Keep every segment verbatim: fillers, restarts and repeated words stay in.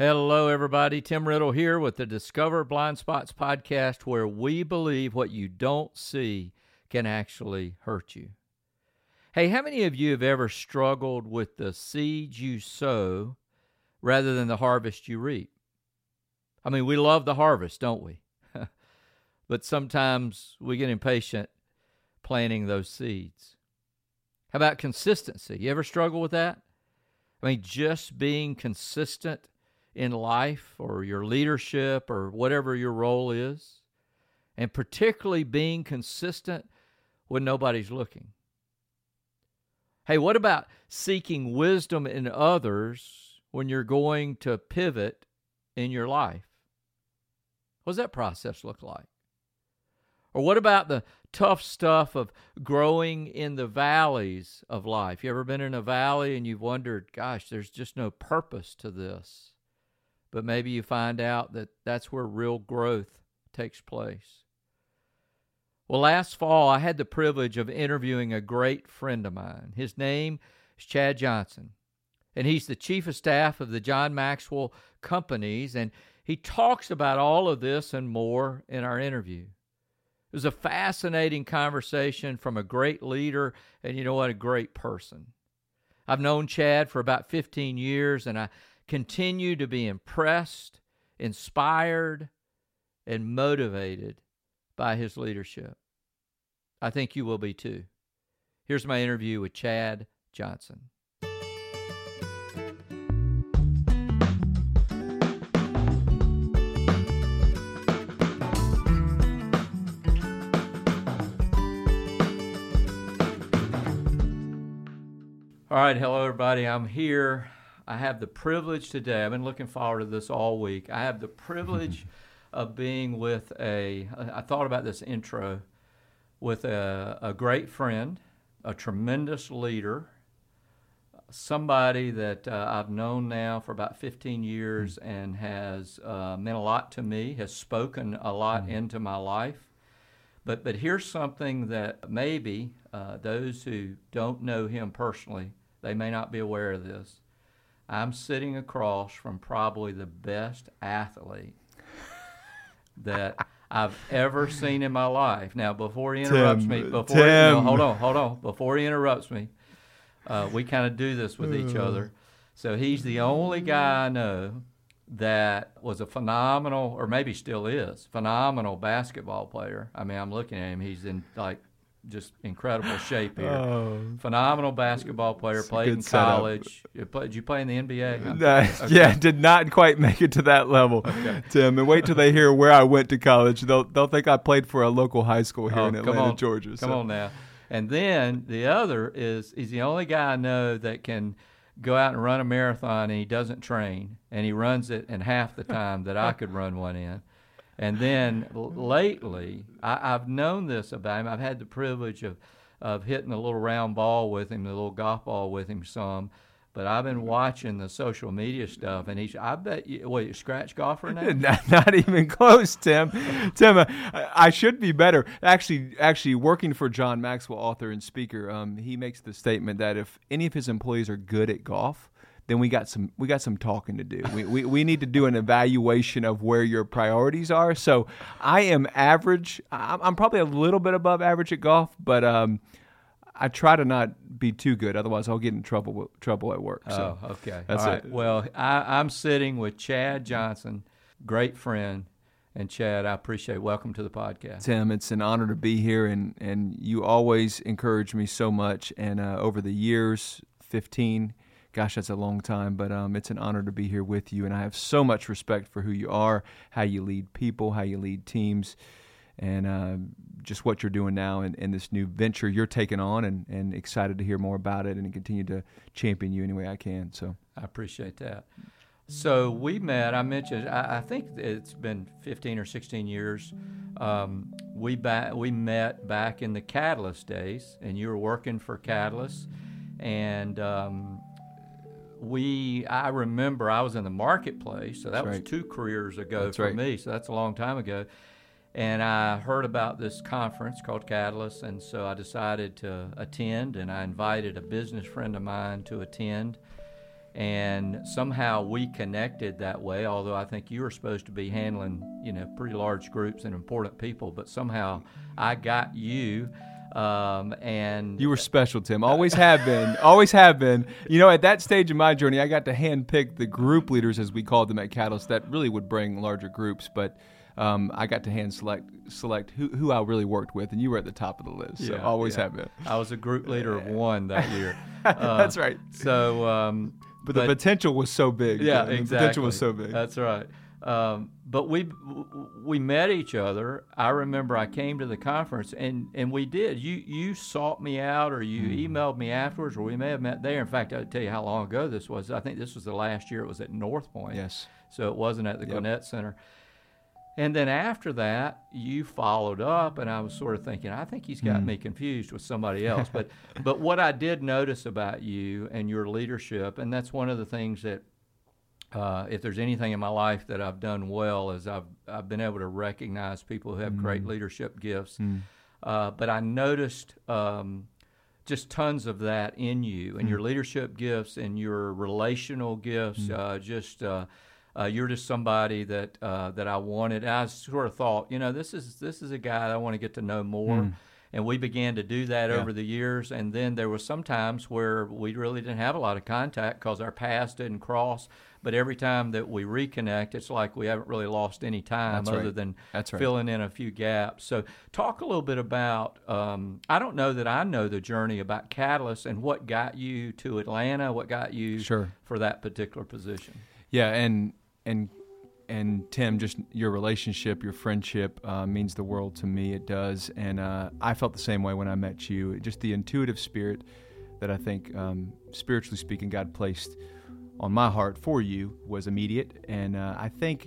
Hello, everybody. Tim Riddle here with the Discover Blind Spots podcast, where we believe what you don't see can actually hurt you. Hey, how many of you have ever struggled with the seeds you sow rather than the harvest you reap? I mean, we love the harvest, don't we? But sometimes we get impatient planting those seeds. How about consistency? You ever struggle with that? I mean, just being consistent in life or your leadership or whatever your role is, and particularly being consistent when nobody's looking. Hey, what about seeking wisdom in others when you're going to pivot in your life? What does that process look like? Or what about the tough stuff of growing in the valleys of life? You ever been in a valley and you've wondered, gosh, there's just no purpose to this? But maybe you find out that that's where real growth takes place. Well, last fall, I had the privilege of interviewing a great friend of mine. His name is Chad Johnson, and he's the chief of staff of the John Maxwell Companies, and he talks about all of this and more in our interview. It was a fascinating conversation from a great leader, and you know what, a great person. I've known Chad for about fifteen years, and I continue to be impressed, inspired, and motivated by his leadership. I think you will be too. Here's my interview with Chad Johnson. All right, hello everybody. I'm here. I have the privilege today, I've been looking forward to this all week. I have the privilege of being with a, I thought about this intro, with a, a great friend, a tremendous leader, somebody that uh, I've known now for about fifteen years and has uh, meant a lot to me, has spoken a lot mm-hmm. into my life. But, but here's something that maybe uh, those who don't know him personally, they may not be aware of this. I'm sitting across from probably the best athlete that I've ever seen in my life. Now, before he interrupts Tim, me, before Tim. He, no, hold on, hold on. Before he interrupts me, uh, we kind of do this with each other. So he's the only guy I know that was a phenomenal, or maybe still is, phenomenal basketball player. I mean, I'm looking at him. He's in like just incredible shape here. Oh. Phenomenal basketball player, it's played in college. You play, did you play in the N B A? Uh, okay. Yeah, did not quite make it to that level, okay. Tim. And wait till they hear where I went to college. They'll they'll think I played for a local high school here oh, in Atlanta, on, Georgia. Come so. on now. And then the other is he's the only guy I know that can go out and run a marathon and he doesn't train, and he runs it in half the time that I could run one in. And then lately, I, I've known this about him. I've had the privilege of, of hitting a little round ball with him, a little golf ball with him some. But I've been watching the social media stuff, and he's, I bet you, wait, you scratch golfer now? not, not even close, Tim. Tim, uh, I should be better. Actually, actually, working for John Maxwell, author and speaker, um, he makes the statement that if any of his employees are good at golf, then we got some we got some talking to do. We, we we need to do an evaluation of where your priorities are. So I am average. I'm, I'm probably a little bit above average at golf, but um, I try to not be too good. Otherwise, I'll get in trouble trouble at work. So oh, okay. That's All right. it. Well, I, I'm sitting with Chad Johnson, great friend. And Chad, I appreciate it. Welcome to the podcast. Tim, it's an honor to be here, and, and you always encourage me so much. And uh, over the years, fifteen, gosh, that's a long time, but um, it's an honor to be here with you. And I have so much respect for who you are, how you lead people, how you lead teams, and uh, just what you're doing now in, in this new venture you're taking on, and, and excited to hear more about it and continue to champion you any way I can. So I appreciate that. So we met, I mentioned, I, I think it's been fifteen or sixteen years. Um, we ba- we met back in the Catalyst days, and you were working for Catalyst. And um, we, I remember I was in the marketplace, so that that's was right. two careers ago that's for right. me, so that's a long time ago. And I heard about this conference called Catalyst, and so I decided to attend, and I invited a business friend of mine to attend. And somehow we connected that way, although I think you were supposed to be handling, you know, pretty large groups and important people, but somehow I got you. Um, and you were special, Tim. Always have been. Always have been. You know, at that stage in my journey, I got to handpick the group leaders, as we called them at Catalyst, that really would bring larger groups. But um, I got to hand select select who, who I really worked with, and you were at the top of the list. So yeah, always yeah. have been. I was a group leader of one that year. Uh, That's right. So, um, but, but the potential was so big. Yeah, the exactly. The potential was so big. That's right. Um, but we we met each other. I remember I came to the conference, and, and we did. You you sought me out, or you mm. emailed me afterwards, or we may have met there. In fact, I'll tell you how long ago this was. I think this was the last year it was at North Point. Yes. So it wasn't at the yep. Gwinnett Center. And then after that, you followed up, and I was sort of thinking, I think he's got mm. me confused with somebody else. But but what I did notice about you and your leadership, and that's one of the things that, Uh, if there's anything in my life that I've done well, is I've I've been able to recognize people who have mm. great leadership gifts. Mm. Uh, but I noticed um, just tons of that in you, and mm. your leadership gifts and your relational gifts. Mm. Uh, just uh, uh, you're just somebody that uh, that I wanted. I sort of thought, you know, this is this is a guy that I want to get to know more. Mm. And we began to do that yeah. over the years. And then there were some times where we really didn't have a lot of contact because our paths didn't cross. But every time that we reconnect, it's like we haven't really lost any time That's other right. than That's right. filling in a few gaps. So talk a little bit about, um, I don't know that I know the journey about Catalyst and what got you to Atlanta, what got you sure. for that particular position. Yeah, and and and Tim, just your relationship, your friendship uh, means the world to me. It does, and uh, I felt the same way when I met you. Just the intuitive spirit that I think, um, spiritually speaking, God placed on my heart for you was immediate. And uh, I think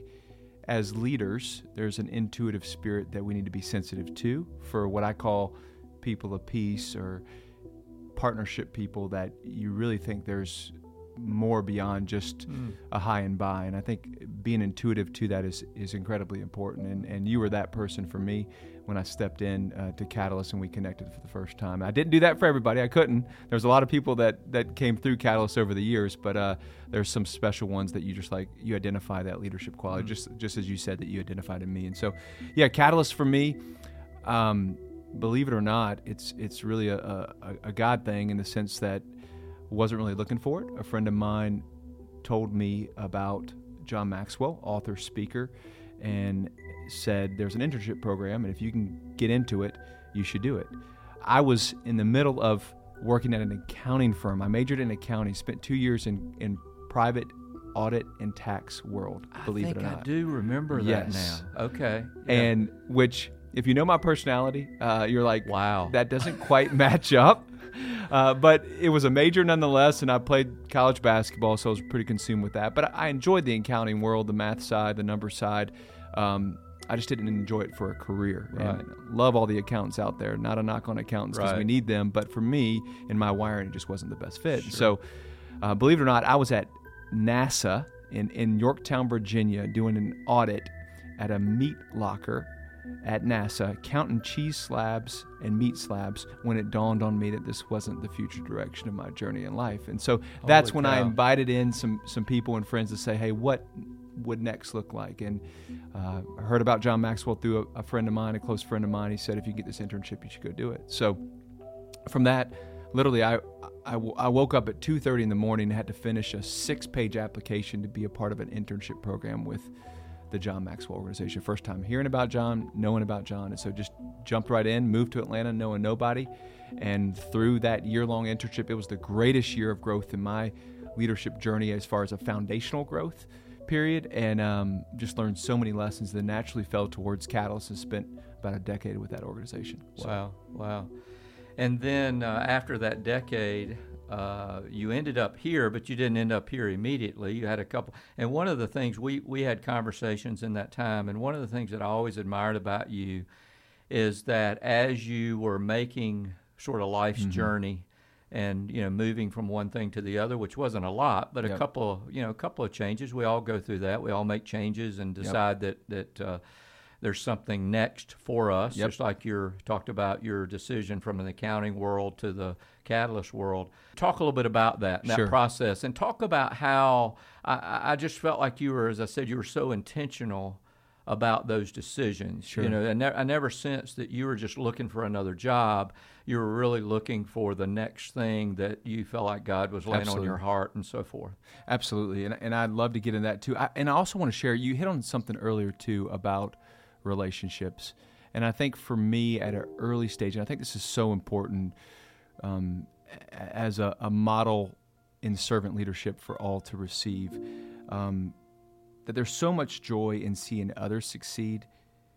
as leaders, there's an intuitive spirit that we need to be sensitive to for what I call people of peace or partnership people, that you really think there's more beyond just mm. a high and by. And I think being intuitive to that is, is incredibly important. And, and you were that person for me when I stepped in uh, to Catalyst and we connected for the first time. I didn't do that for everybody. I couldn't. There was a lot of people that, that came through Catalyst over the years, but uh, there's some special ones that you just like, you identify that leadership quality, mm. just just as you said that you identified in me. And so, yeah, Catalyst for me, um, believe it or not, it's it's really a, a, a God thing in the sense that wasn't really looking for it. A friend of mine told me about John Maxwell, author, speaker, and said there's an internship program, and if you can get into it, you should do it. I was in the middle of working at an accounting firm. I majored in accounting, spent two years in, in private audit and tax world, believe it or not. I think I do remember yes. that now. Okay. Yeah. And which, if you know my personality, uh, you're like, wow, that doesn't quite match up. Uh, but it was a major nonetheless, and I played college basketball, so I was pretty consumed with that. But I enjoyed the accounting world, the math side, the number side. Um, I just didn't enjoy it for a career. Right. And love all the accountants out there. Not a knock on accountants because right. we need them. But for me, in my wiring, it just wasn't the best fit. Sure. So uh, believe it or not, I was at NASA in, in Yorktown, Virginia, doing an audit at a meat locker at NASA, counting cheese slabs and meat slabs, when it dawned on me that this wasn't the future direction of my journey in life. And so that's Holy when cow. I invited in some some people and friends to say, hey, what would next look like? And uh, I heard about John Maxwell through a, a friend of mine, a close friend of mine. He said, if you get this internship, you should go do it. So from that, literally, I, I, I woke up at two thirty in the morning and had to finish a six-page application to be a part of an internship program with the John Maxwell Organization. First time hearing about John, knowing about John. And so just jumped right in, moved to Atlanta knowing nobody. And through that year-long internship, it was the greatest year of growth in my leadership journey as far as a foundational growth period. And um, just learned so many lessons that naturally fell towards Catalyst and spent about a decade with that organization. So. Wow, wow. And then uh, after that decade, Uh, you ended up here, but you didn't end up here immediately. You had a couple, and one of the things we, we had conversations in that time, and one of the things that I always admired about you is that as you were making sort of life's mm-hmm. journey and, you know, moving from one thing to the other, which wasn't a lot, but yep. a couple, you know, a couple of changes. We all go through that. We all make changes and decide yep. that, that, uh, there's something next for us, Yep. just like you talked about your decision from an accounting world to the Catalyst world. Talk a little bit about that, that Sure. process, and talk about how I, I just felt like you were, as I said, you were so intentional about those decisions. Sure. You know, I, ne- I never sensed that you were just looking for another job. You were really looking for the next thing that you felt like God was laying Absolutely. on your heart and so forth. Absolutely, and and I'd love to get into that too. I, and I also want to share. You hit on something earlier too about relationships, and I think for me at an early stage, and I think this is so important um, as a, a model in servant leadership for all to receive. Um, that there's so much joy in seeing others succeed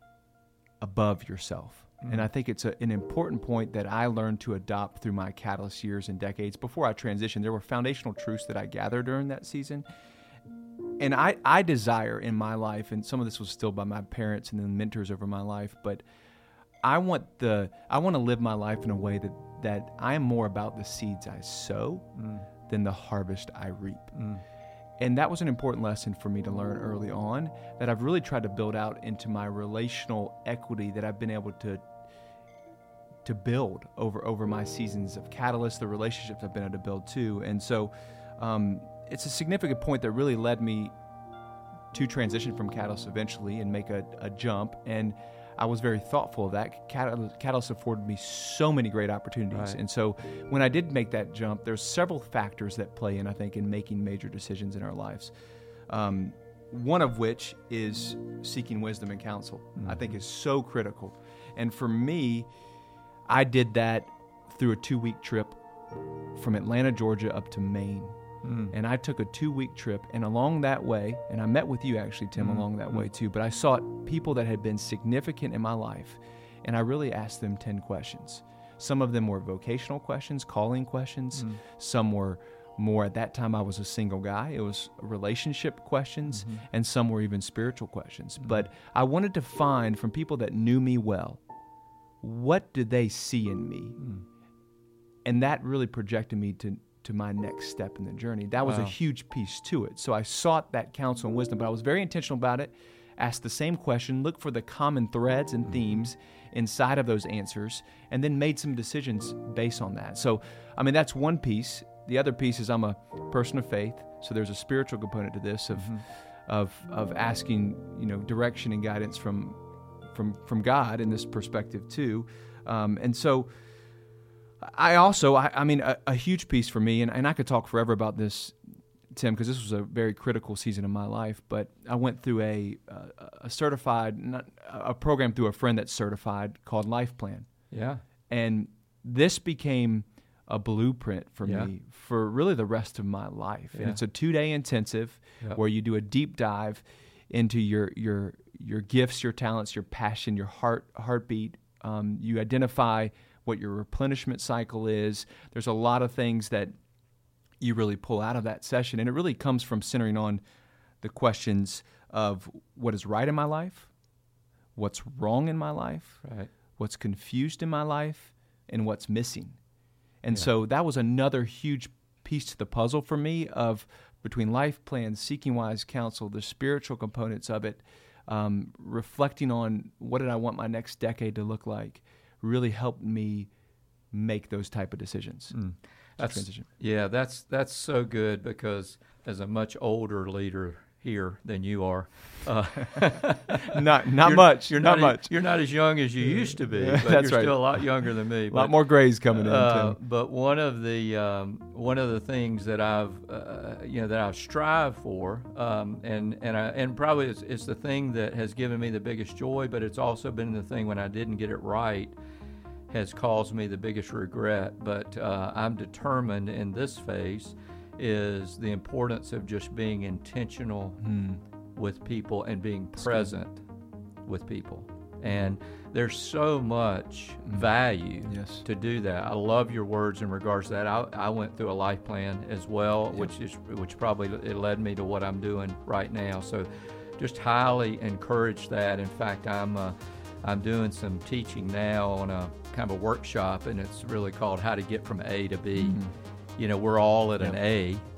above yourself. Mm-hmm. And I think it's a, an important point that I learned to adopt through my Catalyst years and decades. Before I transitioned, there were foundational truths that I gathered during that season. And I, I desire in my life, and some of this was still by my parents and then mentors over my life, but I want the I want to live my life in a way that, that I am more about the seeds I sow mm. than the harvest I reap. Mm. And that was an important lesson for me to learn early on that I've really tried to build out into my relational equity that I've been able to to build over, over my seasons of Catalyst, the relationships I've been able to build too. And so um, it's a significant point that really led me to transition from Catalyst eventually and make a, a jump. And I was very thoughtful of that. Catalyst, Catalyst afforded me so many great opportunities. Right. And so when I did make that jump, there's several factors that play in, I think, in making major decisions in our lives. Um, one of which is seeking wisdom and counsel, mm-hmm. I think is so critical. And for me, I did that through a two-week trip from Atlanta, Georgia up to Maine. Mm. And I took a two-week trip, and along that way, and I met with you actually, Tim, mm. along that mm. way too, but I sought people that had been significant in my life, and I really asked them ten questions. Some of them were vocational questions, calling questions. Mm. Some were more, at that time I was a single guy, it was relationship questions, mm-hmm. and some were even spiritual questions. Mm. But I wanted to find from people that knew me well, what did they see in me? Mm. And that really projected me to to my next step in the journey. That was wow. a huge piece to it. So I sought that counsel and wisdom, but I was very intentional about it. Asked the same question, look for the common threads and themes inside of those answers, and then made some decisions based on that. So, I mean, that's one piece. The other piece is I'm a person of faith, so there's a spiritual component to this of mm-hmm. of of asking, you know, direction and guidance from from from God in this perspective too. Um, and so I also, I, I mean, a, a huge piece for me, and, and I could talk forever about this, Tim, because this was a very critical season of my life, but I went through a a, a certified, not, a program through a friend that's certified called Life Plan. Yeah. And this became a blueprint for yeah. me for really the rest of my life. Yeah. And it's a two-day intensive yep. where you do a deep dive into your your your gifts, your talents, your passion, your heart heartbeat. Um, you identify what your replenishment cycle is. There's a lot of things that you really pull out of that session, and it really comes from centering on the questions of what is right in my life, what's wrong in my life, right. what's confused in my life, and what's missing. And yeah. so that was another huge piece to the puzzle for me of between Life Plan, Seeking Wise Counsel, the spiritual components of it, um, reflecting on what did I want my next decade to look like, really helped me make those type of decisions. Mm. That's, transition. Yeah, that's that's so good because as a much older leader here than you are, uh, not not you're, much, you're not, not much. As, you're not as young as you used to be, but that's you're right. still a lot younger than me. A But, lot more grays coming in. uh, Tim. But one of the um, one of the things that I've uh, you know that I strive for, um, and and I, and probably it's, it's the thing that has given me the biggest joy, but it's also been the thing when I didn't get it right has caused me the biggest regret. But uh, I'm determined in this phase is the importance of just being intentional mm. with people and being present with people. And there's so much value yes. to do that. I love your words in regards to that. I, I went through a life plan as well, yep. which is which probably it led me to what I'm doing right now. So just highly encourage that. In fact, I'm uh, I'm doing some teaching now on a kind of a workshop, and it's really called How to Get from A to B. Mm-hmm. You know, we're all at yep. an A,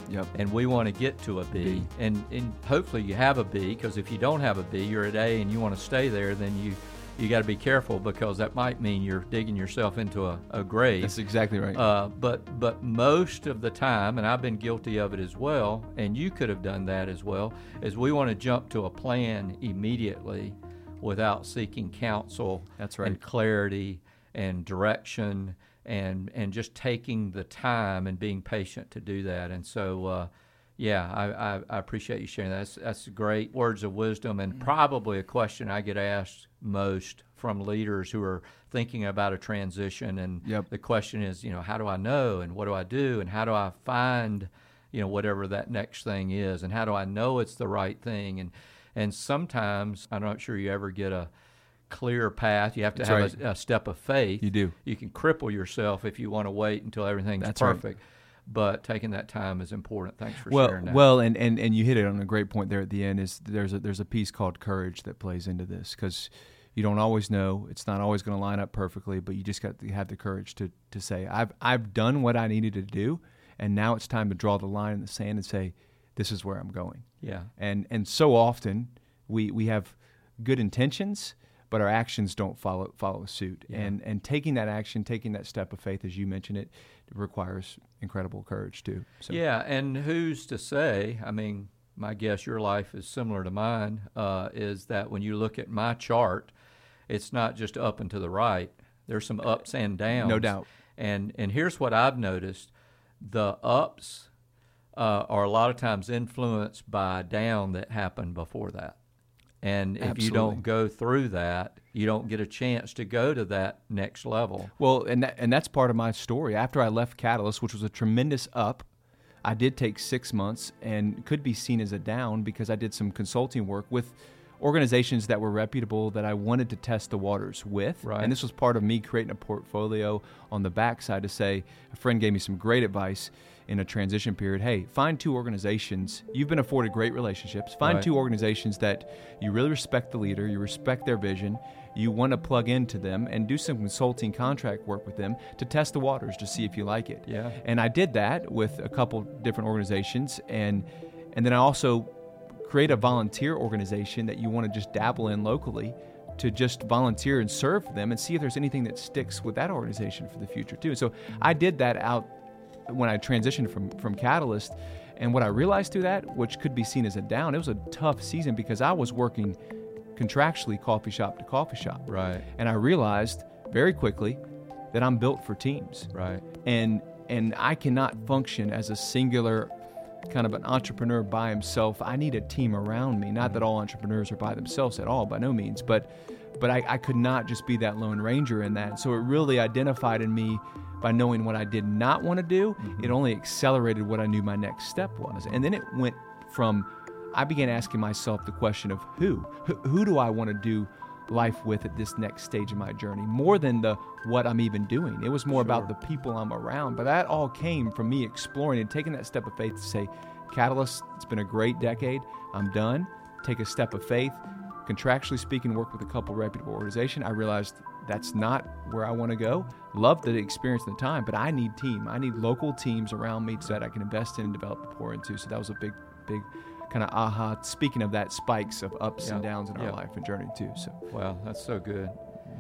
Yep. And we want to get to a B. B. And, and hopefully you have a B, because if you don't have a B, you're at A and you want to stay there, then you you got to be careful, because that might mean you're digging yourself into a, a grave. That's exactly right. Uh, but but most of the time, and I've been guilty of it as well, and you could have done that as well, is we want to jump to a plan immediately without seeking counsel. That's right. And clarity and direction, and and just taking the time and being patient to do that. And so, uh, yeah, I, I, I appreciate you sharing that. That's, that's great words of wisdom, and probably a question I get asked most from leaders who are thinking about a transition. And Yep. the question is, you know, how do I know, and what do I do, and how do I find, you know, whatever that next thing is, and how do I know it's the right thing? And and sometimes, I'm not sure you ever get a clear path. You have to That's have a, a step of faith. You do. You can cripple yourself if you want to wait until everything's That's right. perfect. But taking that time is important. Thanks for well, sharing that. Well, and, and, and you hit it on a great point there at the end. Is there's a there's a piece called courage that plays into this, because you don't always know. It's not always going to line up perfectly, but you just got to have the courage to to say, I've I've done what I needed to do, and now it's time to draw the line in the sand and say, this is where I'm going. Yeah. And and so often we we have good intentions, but our actions don't follow follow suit. Yeah. And and taking that action, taking that step of faith, as you mentioned it, requires incredible courage too. So. Yeah, and who's to say, I mean, my guess your life is similar to mine, uh, is that when you look at my chart, it's not just up and to the right. There's some ups and downs. No doubt. And and here's what I've noticed. The ups uh, are a lot of times influenced by down that happened before that. And if Absolutely. you don't go through that, you don't get a chance to go to that next level. Well, and that, and that's part of my story. After I left Catalyst, which was a tremendous up, I did take six months and could be seen as a down, because I did some consulting work with organizations that were reputable that I wanted to test the waters with. Right. And this was part of me creating a portfolio on the backside to say, a friend gave me some great advice in a transition period. Hey, find two organizations. You've been afforded great relationships. Find Right. two organizations that you really respect the leader, you respect their vision, you want to plug into them, and do some consulting contract work with them to test the waters to see if you like it. Yeah. And I did that with a couple different organizations, and and then I also create a volunteer organization that you want to just dabble in locally, to just volunteer and serve them and see if there's anything that sticks with that organization for the future too. So I did that out when I transitioned from from Catalyst, and what I realized through that, which could be seen as a down, it was a tough season because I was working contractually coffee shop to coffee shop. Right. And I realized very quickly that I'm built for teams. Right. And and I cannot function as a singular kind of an entrepreneur by himself. I need a team around me. Not that all entrepreneurs are by themselves at all, by no means, but but I, I could not just be that lone ranger in that. So it really identified in me by knowing what I did not want to do. Mm-hmm. It only accelerated what I knew my next step was. And then it went from, I began asking myself the question of who? Who, who do I want to do life with at this next stage of my journey, more than the what I'm even doing. It was more Sure. about the people I'm around. But that all came from me exploring and taking that step of faith to say, Catalyst, it's been a great decade. I'm done. Take a step of faith. Contractually speaking, work with a couple reputable organizations. I realized that's not where I want to go. Love the experience and the time, but I need team. I need local teams around me so that I can invest in and develop and pour into. So that was a big, big kind of aha. Speaking of that, spikes of ups Yeah. and downs in our Yeah. life and journey too. So Wow, that's so good.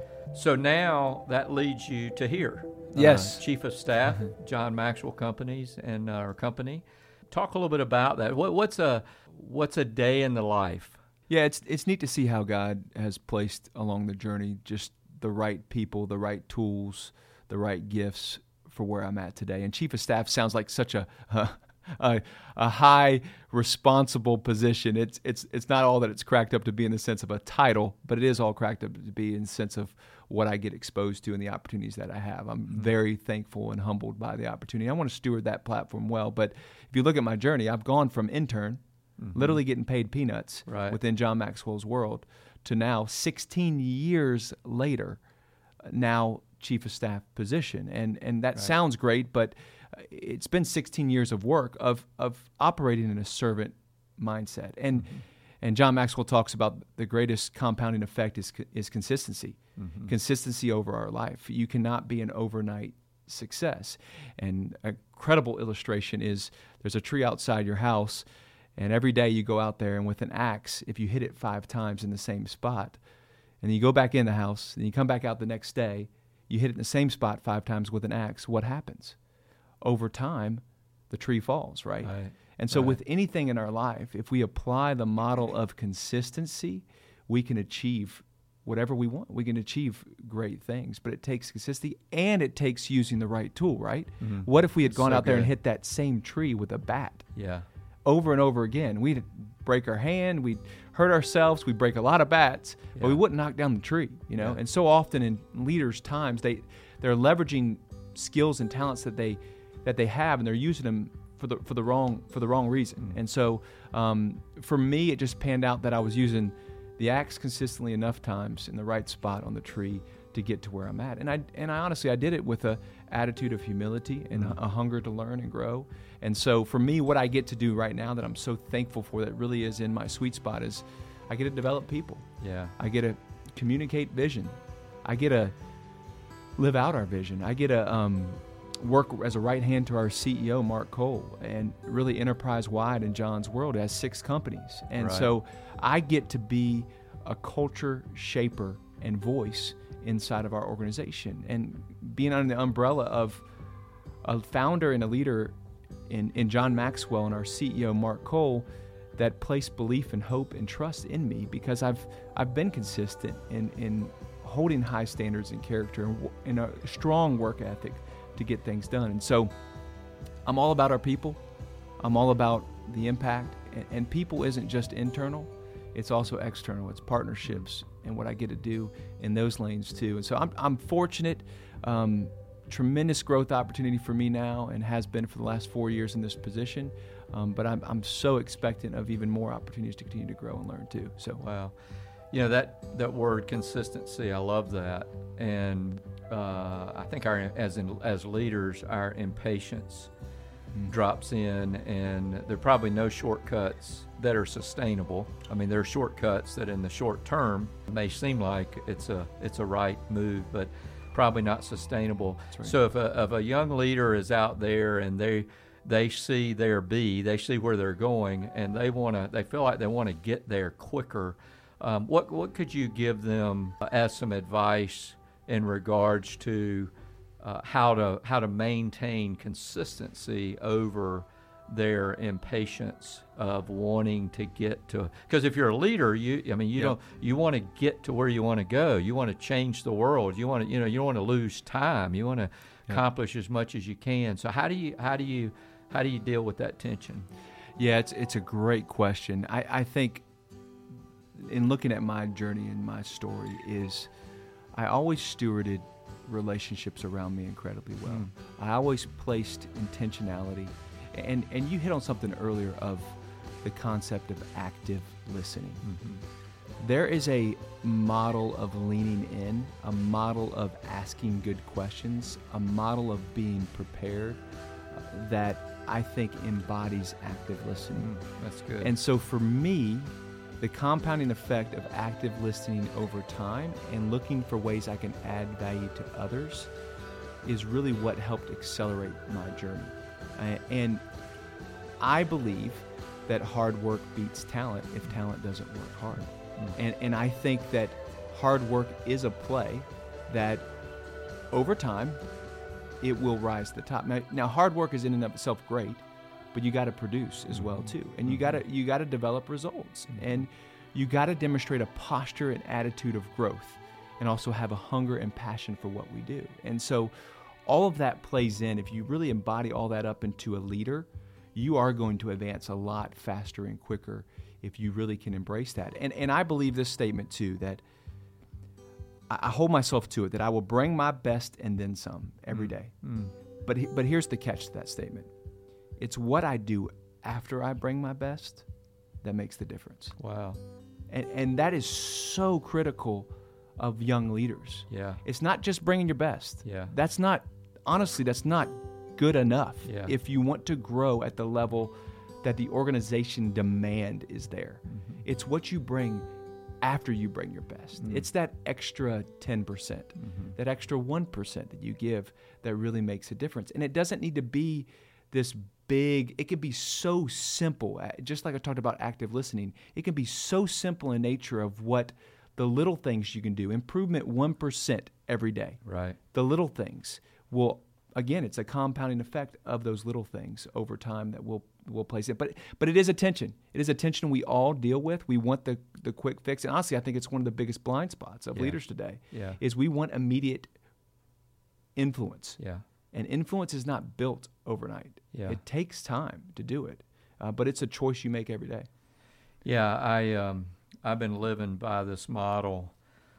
So now that leads you to here. Yes. Uh, Chief of Staff, John Maxwell Companies and uh, our company. Talk a little bit about that. What, what's a what's a day in the life? yeah, it's it's neat to see how God has placed along the journey just the right people, the right tools, the right gifts for where I'm at today. And Chief of Staff sounds like such a a, a high responsible position. It's it's it's not all that it's cracked up to be in the sense of a title, but it is all cracked up to be in the sense of what I get exposed to and the opportunities that I have. I'm mm-hmm. very thankful and humbled by the opportunity. I want to steward that platform well. But if you look at my journey, I've gone from intern, mm-hmm. literally getting paid peanuts right. within John Maxwell's world, to now sixteen years later, now Chief of Staff position. And and that right. sounds great, but it's been sixteen years of work of of operating in a servant mindset. And mm-hmm. and John Maxwell talks about the greatest compounding effect is is consistency. Mm-hmm. Consistency over our life. You cannot be an overnight success. And a credible illustration is there's a tree outside your house, and every day you go out there, and with an axe, if you hit it five times in the same spot, and then you go back in the house, and you come back out the next day, you hit it in the same spot five times with an axe, what happens? Over time, the tree falls, right? Right. And so right. with anything in our life, if we apply the model of consistency, we can achieve whatever we want. We can achieve great things, but it takes consistency, and it takes using the right tool, right? Mm-hmm. What if we had gone So out there and good. hit that same tree with a bat Yeah. over and over again? We'd break our hand, we'd hurt ourselves, we'd break a lot of bats, Yeah. but we wouldn't knock down the tree, you know? Yeah. And so often in leaders' times, they, they're leveraging skills and talents that they that they have, and they're using them for the for the wrong for the wrong reason. Mm-hmm. And so um, for me, it just panned out that I was using the axe consistently enough times in the right spot on the tree to get to where I'm at. And I and I honestly I did it with a attitude of humility and Mm-hmm. a, a hunger to learn and grow. And so for me, what I get to do right now that I'm so thankful for, that really is in my sweet spot, is I get to develop people. Yeah. I get to communicate vision. I get to live out our vision. I get to um, work as a right hand to our C E O, Mark Cole, and really enterprise-wide in John's world has six companies. And Right. so I get to be a culture shaper and voice inside of our organization, and being under the umbrella of a founder and a leader in, in John Maxwell and our C E O, Mark Cole, that place belief and hope and trust in me, because I've I've been consistent in, in holding high standards and character and, w- and a strong work ethic to get things done. And so I'm all about our people. I'm all about the impact. And, and people isn't just internal, it's also external. It's partnerships and what I get to do in those lanes too. And so I'm, I'm fortunate. Um, tremendous growth opportunity for me now, and has been for the last four years in this position. Um, but I'm, I'm so expectant of even more opportunities to continue to grow and learn too. So Wow. You know, that, that word consistency, I love that. And uh, I think our as in, as leaders, our impatience mm. drops in, and there are probably no shortcuts that are sustainable. I mean, there are shortcuts that in the short term may seem like it's a it's a right move, but probably not sustainable. right. So if a, if a young leader is out there and they they see their B, they see where they're going, and they want to, they feel like they want to get there quicker, um, what what could you give them as some advice in regards to uh, how to how to maintain consistency over their impatience of wanting to get to? Because if you're a leader, you I mean you Yep. don't you want to get to where you want to go. You want to change the world. You want to you know you don't want to lose time. You want to Yep. accomplish as much as you can. So how do you how do you how do you deal with that tension? Yeah, it's it's a great question. I, I think in looking at my journey and my story is I always stewarded relationships around me incredibly well. Mm. I always placed intentionality. And and you hit on something earlier of the concept of active listening. Mm-hmm. There is a model of leaning in, a model of asking good questions, a model of being prepared uh, that I think embodies active listening. Mm, that's good. And so for me, the compounding effect of active listening over time and looking for ways I can add value to others is really what helped accelerate my journey. Uh, and I believe that hard work beats talent if talent doesn't work hard. Mm. And, and I think that hard work is a play that over time, it will rise to the top. Now, now hard work is in and of itself great, but you got to produce as well too, and you got to you got to develop results, and you got to demonstrate a posture and attitude of growth, and also have a hunger and passion for what we do. And so, all of that plays in. If you really embody all that up into a leader, you are going to advance a lot faster and quicker if you really can embrace that. And and I believe this statement too, that I, I hold myself to it, that I will bring my best and then some every day. Mm. But he, but here's the catch to that statement. It's what I do after I bring my best that makes the difference. Wow. And and that is so critical of young leaders. Yeah. It's not just bringing your best. Yeah. That's not, honestly, that's not good enough Yeah. if you want to grow at the level that the organization demand is there. Mm-hmm. It's what you bring after you bring your best. Mm. It's that extra ten percent, Mm-hmm. that extra one percent that you give that really makes a difference. And it doesn't need to be this big, it can be so simple. Just like I talked about active listening, it can be so simple in nature of what the little things you can do. Improvement one percent every day. Right. The little things will, again, it's a compounding effect of those little things over time that will will place it. But but it is a tension. It is a tension we all deal with. We want the the quick fix. And honestly, I think it's one of the biggest blind spots of Yeah. leaders today. Yeah. Is we want immediate influence. Yeah. And influence is not built overnight. Yeah. It takes time to do it. Uh, but it's a choice you make every day. Yeah, I um, I've been living by this model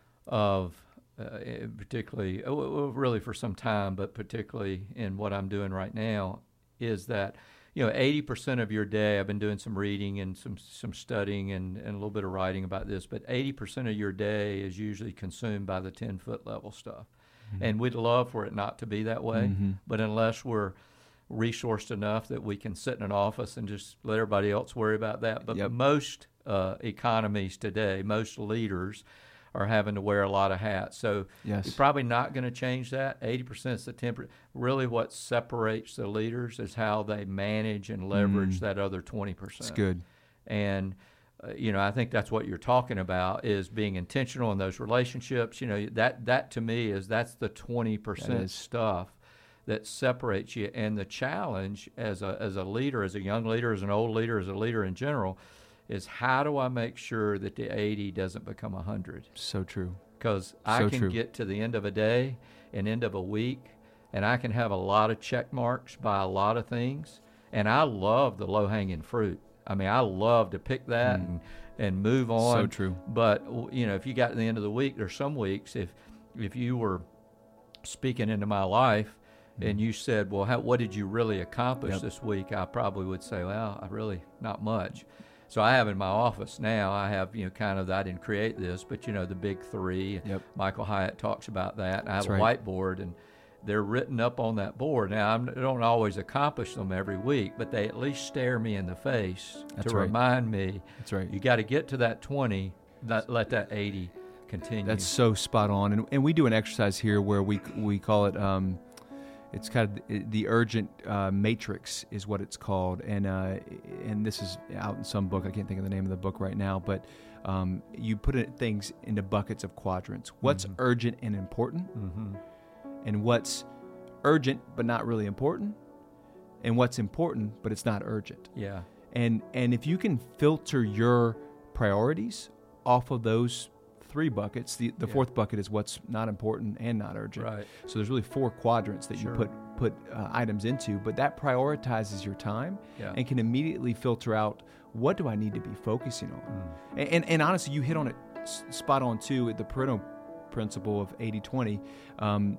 of uh, eh, particularly, uh, well, really for some time, but particularly in what I'm doing right now, is that you know eighty percent of your day. I've been doing some reading and some some studying and, and a little bit of writing about this, but eighty percent of your day is usually consumed by the ten foot level stuff, mm-hmm. and we'd love for it not to be that way, Mm-hmm. but unless we're resourced enough that we can sit in an office and just let everybody else worry about that. But Yep. most uh, economies today, most leaders are having to wear a lot of hats. So Yes. you're probably not going to change that. eighty percent is the ten percent. Really what separates the leaders is how they manage and leverage Mm. that other twenty percent. It's good. And, uh, you know, I think that's what you're talking about is being intentional in those relationships. You know, that, that to me is that's the twenty percent is. stuff that separates you. And the challenge as a as a leader, as a young leader, as an old leader, as a leader in general, is how do I make sure that the eighty doesn't become one hundred? So true. Because I So can true. get to the end of a day and end of a week, and I can have a lot of check marks by a lot of things. And I love the low-hanging fruit. I mean, I love to pick that Mm. and, and move on. So true. But, you know, if you got to the end of the week, there's some weeks, if if you were speaking into my life and you said, well, how, what did you really accomplish Yep. this week? I probably would say, well, I really, not much. So I have in my office now, I have, you know, kind of, I didn't create this, but, you know, the big three. Yep. Michael Hyatt talks about that. And I have That's a right. whiteboard, and they're written up on that board. Now, I'm, I don't always accomplish them every week, but they at least stare me in the face That's to right. remind me, That's right. you got to get to that twenty, not let that eighty continue. That's so spot on. And, and we do an exercise here where we we call it, um, it's kind of the, the urgent uh, matrix is what it's called. And uh, and this is out in some book. I can't think of the name of the book right now. But um, you put it, things into buckets of quadrants. What's Mhm. urgent and important? Mm-hmm. And what's urgent but not really important? And what's important but it's not urgent? Yeah. And and if you can filter your priorities off of those three buckets, the, the Yeah. fourth bucket is what's not important and not urgent. Right. So there's really four quadrants that Sure. you put put uh, items into, but that prioritizes your time Yeah. and can immediately filter out what do I need to be focusing on. Mm. And, and and honestly, you hit on it s- spot on too at the Pareto principle of eighty twenty. Um,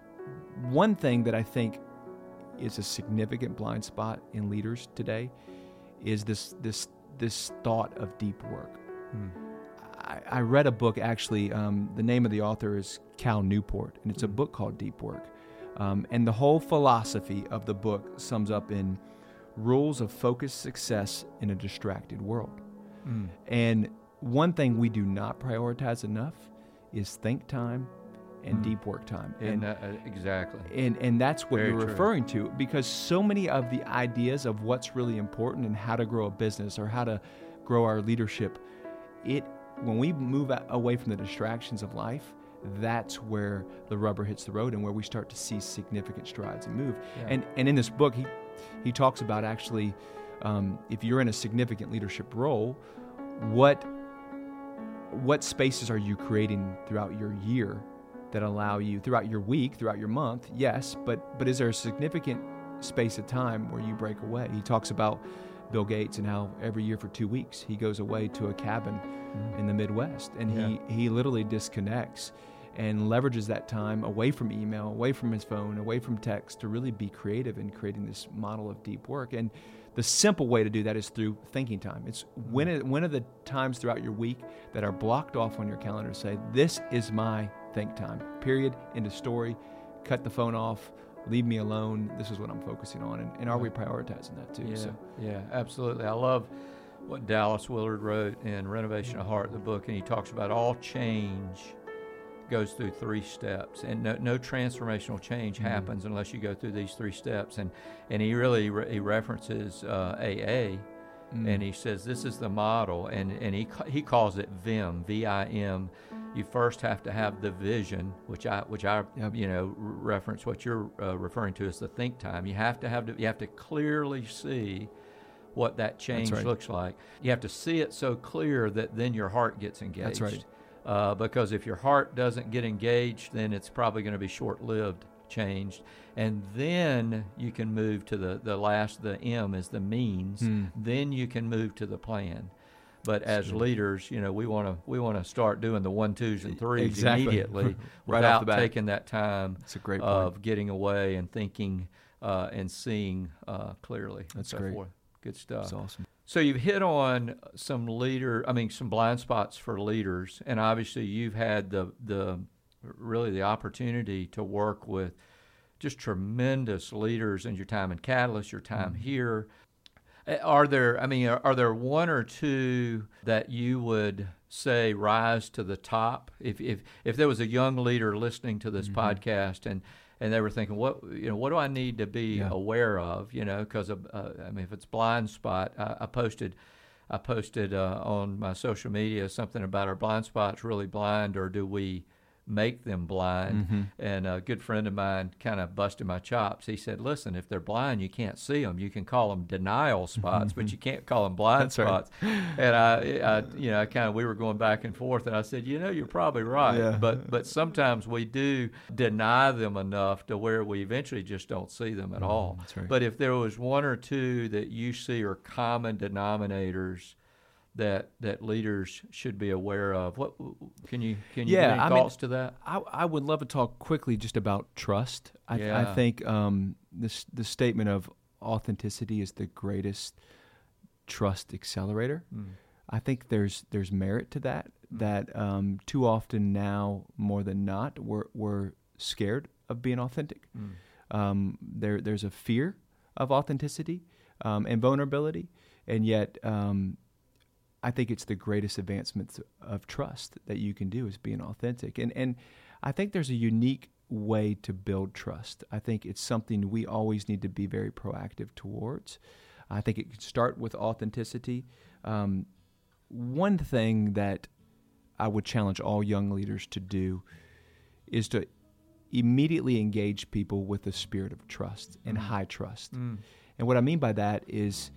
one thing that I think is a significant blind spot in leaders today is this this this thought of deep work. Mm. I, I read a book actually. Um, the name of the author is Cal Newport, and it's a book called Deep Work. Um, and the whole philosophy of the book sums up in rules of focused success in a distracted world. Mm. And one thing we do not prioritize enough is think time and Mm. deep work time. And uh, uh, exactly. And and that's what Very you're true. referring to, because so many of the ideas of what's really important and how to grow a business or how to grow our leadership, it when we move a- away from the distractions of life, that's where the rubber hits the road and where we start to see significant strides and move. Yeah. And and in this book, he he talks about actually, um, if you're in a significant leadership role, what what spaces are you creating throughout your year that allow you throughout your week, throughout your month? Yes, but but is there a significant space of time where you break away? He talks about Bill Gates and how every year for two weeks he goes away to a cabin Mm. in the Midwest, and he he literally disconnects and leverages that time away from email, away from his phone, away from text to really be creative in creating this model of deep work. And the simple way to do that is through thinking time. It's when it, when are the times throughout your week that are blocked off on your calendar to say, this is my think time, period, end of story, cut the phone off, leave me alone, this is what I'm focusing on. And, and are we prioritizing that too? Yeah, So, yeah, absolutely. I love what Dallas Willard wrote in Renovation of Heart, the book, and he talks about all change goes through three steps, and no, no transformational change mm-hmm. happens unless you go through these three steps. And and he really re- he references uh, A A, mm. and he says this is the model, and and he he calls it V I M, V I M. You first have to have the vision, which I which I yep. you know reference what you're uh, referring to as the think time. You have to have to, you have to clearly see what that change right. looks like. You have to see it so clear that then your heart gets engaged. That's right. Uh, because if your heart doesn't get engaged, then it's probably going to be short-lived changed. And then you can move to the, the last, the M is the means. Hmm. Then you can move to the plan. But That's as true. leaders, you know, we want to we want to start doing the one, twos, and threes exactly. immediately right without taking that time That's a great of point. getting away and thinking uh, and seeing uh, clearly. That's so great. Forth. Good stuff. That's awesome. So you've hit on some leader, I mean, some blind spots for leaders, and obviously you've had the the really the opportunity to work with just tremendous leaders in your time in Catalyst, your time mm-hmm. here. Are there, I mean, are, are there one or two that you would say rise to the top? If if if there was a young leader listening to this mm-hmm. podcast and and they were thinking, what you know, what do I need to be yeah. aware of? You know, because uh, I mean, if it's blind spot, I, I posted, I posted uh, on my social media something about our blind spots really blind, or do we make them blind? Mm-hmm. And a good friend of mine kind of busted my chops. He said, listen, if they're blind, you can't see them. You can call them denial spots, mm-hmm. but you can't call them blind That's spots. Right. And I, I, you know, I kind of, we were going back and forth, and I said, you know, you're probably right. Yeah. But but sometimes we do deny them enough to where we eventually just don't see them at mm, all. That's right. But if there was one or two that you see are common denominators that that leaders should be aware of, what can you can you yeah, give any I thoughts mean, to that? I, I would love to talk quickly just about trust. I, yeah. I think um, this the statement of authenticity is the greatest trust accelerator. Mm. I think there's there's merit to that. Mm. That um, too often now, more than not, we're we're scared of being authentic. Mm. Um, there there's a fear of authenticity um, and vulnerability, and yet. Um, I think it's the greatest advancement of trust that you can do is being authentic. And and I think there's a unique way to build trust. I think it's something we always need to be very proactive towards. I think it can start with authenticity. Um, one thing that I would challenge all young leaders to do is to immediately engage people with a spirit of trust and mm. high trust. Mm. And what I mean by that is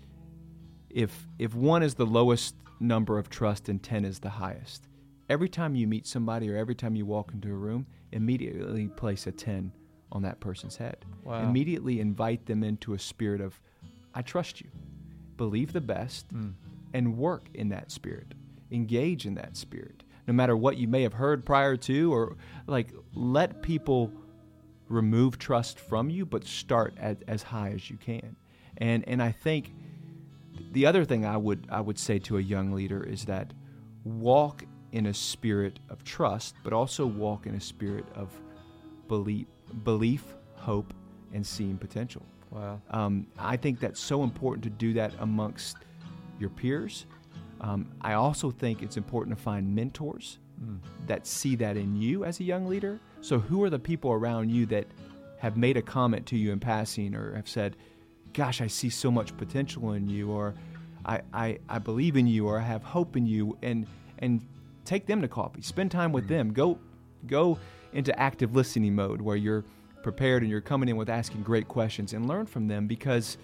if if one is the lowest number of trust and ten is the highest, every time you meet somebody or every time you walk into a room, immediately place a ten on that person's head. Wow. Immediately invite them into a spirit of, I trust you. Believe the best mm. and work in that spirit. Engage in that spirit. No matter what you may have heard prior to, or like let people remove trust from you, but start at, as high as you can. And and I think the other thing I would I would say to a young leader is that walk in a spirit of trust, but also walk in a spirit of belief, belief, hope, and seeing potential. Wow. Um, I think that's so important to do that amongst your peers. Um, I also think it's important to find mentors mm. that see that in you as a young leader. So who are the people around you that have made a comment to you in passing or have said, gosh, I see so much potential in you, or I, I, I believe in you, or I have hope in you, and and take them to coffee. Spend time with them. Go go into active listening mode where you're prepared and you're coming in with asking great questions, and learn from them, because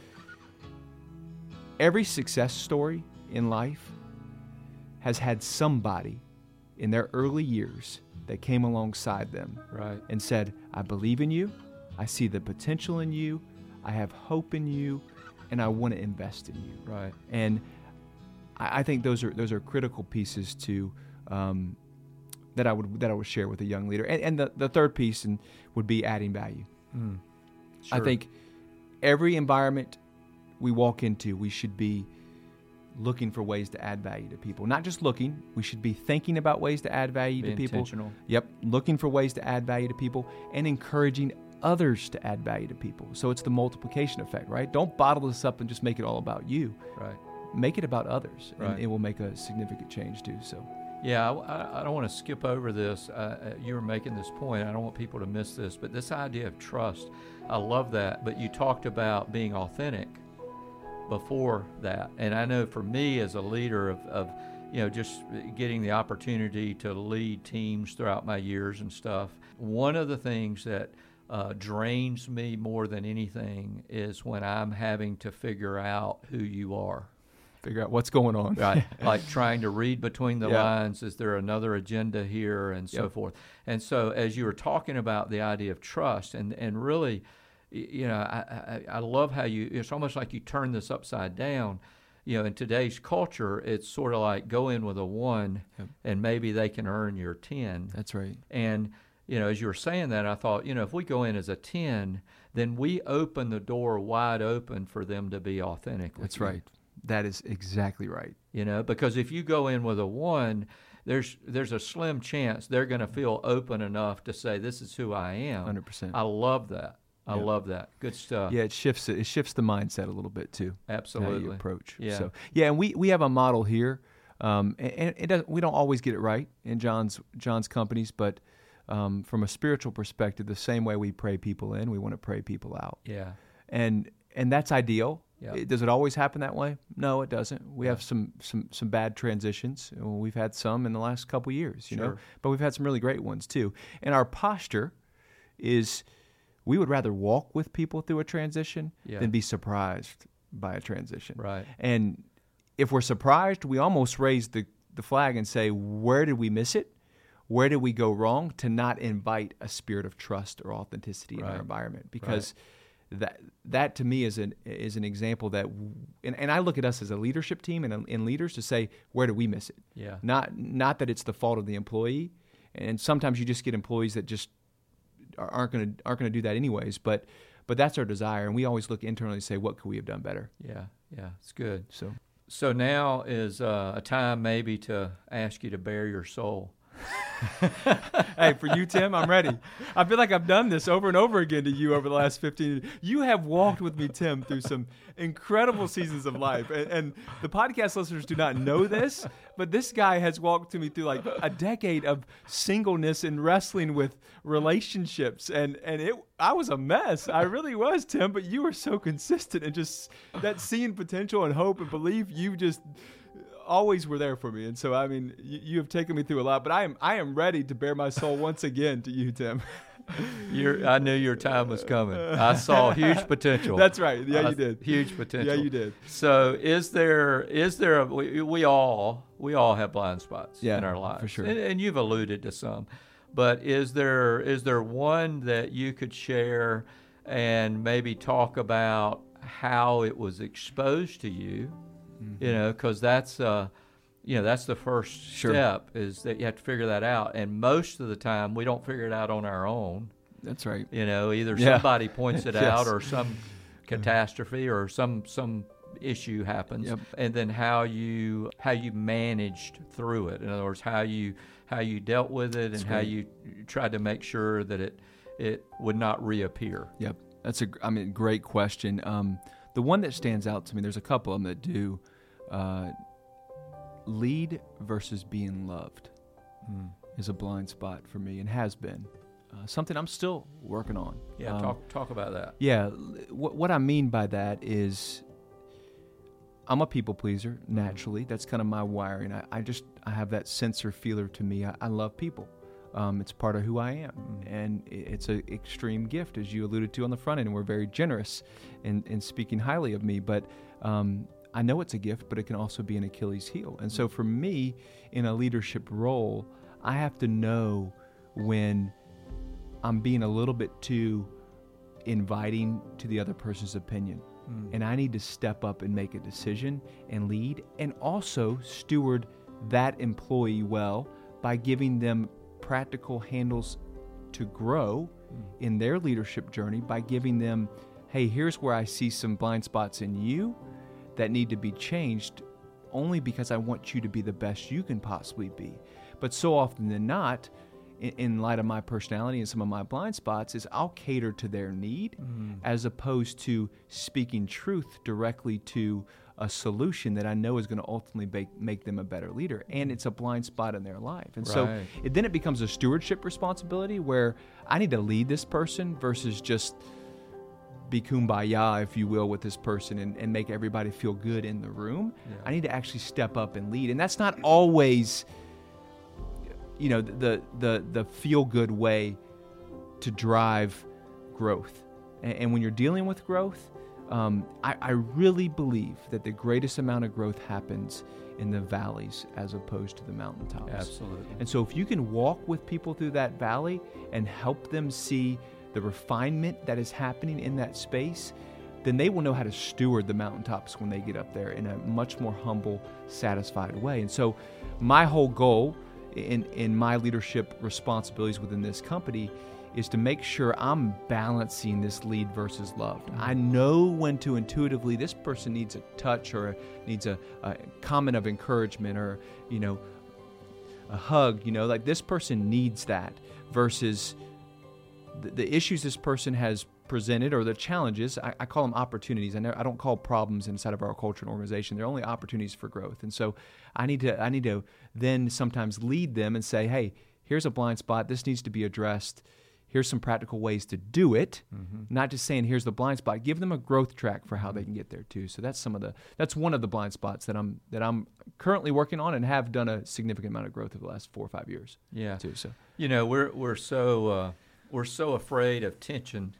every success story in life has had somebody in their early years that came alongside them right. and said, I believe in you, I see the potential in you, I have hope in you, and I want to invest in you. Right. And I, I think those are those are critical pieces to um, that I would that I would share with a young leader. And, and the, the third piece and would be adding value. Mm. Sure. I think every environment we walk into, we should be looking for ways to add value to people. Not just looking, we should be thinking about ways to add value be to people. Intentional. Yep, looking for ways to add value to people and encouraging others to add value to people. So it's the multiplication effect, right? Don't bottle this up and just make it all about you. Right. make it about others, Right. and it will make a significant change too. So. Yeah, I, I don't want to skip over this. Uh, you were making this point. I don't want people to miss this, but this idea of trust, I love that. But you talked about being authentic before that. And I know for me as a leader of, of you know, just getting the opportunity to lead teams throughout my years and stuff, one of the things that uh, drains me more than anything is when I'm having to figure out who you are. Figure out what's going on. Right. Like trying to read between the Yeah. lines. Is there another agenda here, and so Yep. forth. And so as you were talking about the idea of trust, and, and really, y- you know, I, I, I love how you, it's almost like you turn this upside down. You know, in today's culture, it's sort of like go in with a one, Yep. and maybe they can earn your ten. That's right. And, you know, as you were saying that, I thought, you know, if we go in as a ten, then we open the door wide open for them to be authentic with That's you. right. That is exactly right. You know, because if you go in with a one, there's there's a slim chance they're going to feel open enough to say, this is who I am. one hundred percent. I love that. I Yeah. love that. Good stuff. Yeah, it shifts it. It shifts the mindset a little bit too. Absolutely. How you approach. Yeah. So yeah, and we, we have a model here, um, and, and it doesn't, we don't always get it right in John's John's companies, but um, from a spiritual perspective, the same way we pray people in, we want to pray people out, Yeah. and and that's ideal. Yeah. It- does it always happen that way? No, it doesn't. We Yeah. have some some some bad transitions. Well, we've had some in the last couple of years, you know, Sure. but we've had some really great ones too. And our posture is we would rather walk with people through a transition Yeah. than be surprised by a transition. Right. And if we're surprised, we almost raise the, the flag and say, where did we miss it? Where did we go wrong? To not invite a spirit of trust or authenticity in Right. our environment. Because that that to me is an is an example that, and, and I look at us as a leadership team and, and leaders to say, where did we miss it? Yeah. Not not that it's the fault of the employee. And sometimes you just get employees that just aren't going to aren't going to do that anyways. But but that's our desire, and we always look internally and say, what could we have done better? Yeah. Yeah. It's good. So So now is uh, a time maybe to ask you to bare your soul. hey, for you, Tim, I'm ready. I feel like I've done this over and over again to you over the last fifteen years. You have walked with me, Tim, through some incredible seasons of life. And, and the podcast listeners do not know this, but this guy has walked to me through like a decade of singleness and wrestling with relationships. And, and it, I was a mess. I really was, Tim, but you were so consistent and just that seeing potential and hope and belief, you just always were there for me. And so, I mean, you, you have taken me through a lot, but I am I am ready to bare my soul once again to you, Tim. You're, I knew your time was coming. I saw huge potential. That's right. Yeah, I- you did. Huge potential. Yeah, you did. So, is there is there a, we, we all we all have blind spots Yeah, in our lives, for sure. and, and you've alluded to some. But is there is there one that you could share and maybe talk about how it was exposed to you? Mm-hmm. You know, because that's uh, you know that's the first Sure. step is that you have to figure that out, and most of the time we don't figure it out on our own. That's right. You know, either Yeah. somebody points it Yes. out or some catastrophe or some some issue happens, Yep. and then how you how you managed through it. In other words, how you how you dealt with it and That's how great. you tried to make sure that it it would not reappear. Yep. That's a, I mean, great question. Um, the one that stands out to me, there's a couple of them that do, uh, lead versus being loved is a blind spot for me and has been. Uh, something I'm still working on. Yeah, Um, talk talk about that. Yeah, l- what what I mean by that is I'm a people pleaser naturally. That's kind of my wiring. I, I just I have that sensor feeler to me. I, I love people. Um, it's part of who I am, and i- it's an extreme gift, as you alluded to on the front end. And we're very generous in, in speaking highly of me, but um, I know it's a gift, but it can also be an Achilles heel. And so for me, in a leadership role, I have to know when I'm being a little bit too inviting to the other person's opinion. And I need to step up and make a decision and lead, and also steward that employee well by giving them practical handles to grow in their leadership journey, by giving them, hey, here's where I see some blind spots in you that need to be changed, only because I want you to be the best you can possibly be. But so often than not, in, in light of my personality and some of my blind spots, is I'll cater to their need as opposed to speaking truth directly to a solution that I know is going to ultimately make, make them a better leader, and it's a blind spot in their life. And so Right. it, then it becomes a stewardship responsibility where I need to lead this person versus just be kumbaya, if you will, with this person and, and make everybody feel good in the room. Yeah. I need to actually step up and lead. And that's not always, you know, the the the feel-good way to drive growth. And, and when you're dealing with growth, um, I, I really believe that the greatest amount of growth happens in the valleys as opposed to the mountaintops. Absolutely. And so if you can walk with people through that valley and help them see the refinement that is happening in that space, then they will know how to steward the mountaintops when they get up there in a much more humble, satisfied way. And so my whole goal in, in my leadership responsibilities within this company is to make sure I'm balancing this lead versus loved. I know when to intuitively, this person needs a touch or a, needs a, a comment of encouragement or, you know, a hug, you know, like this person needs that versus the, the issues this person has presented or the challenges. I, I call them opportunities. I, never, I don't call problems inside of our culture and organization. They're only opportunities for growth. And so I need to, I need to then sometimes lead them and say, hey, here's a blind spot. This needs to be addressed. Here's some practical ways to do it. Mm-hmm. Not just saying here's the blind spot. Give them a growth track for how they can get there too. So that's some of the that's one of the blind spots that I'm that I'm currently working on and have done a significant amount of growth over the last four or five years. Yeah. Too. So you know we're we're so uh, we're so afraid of tension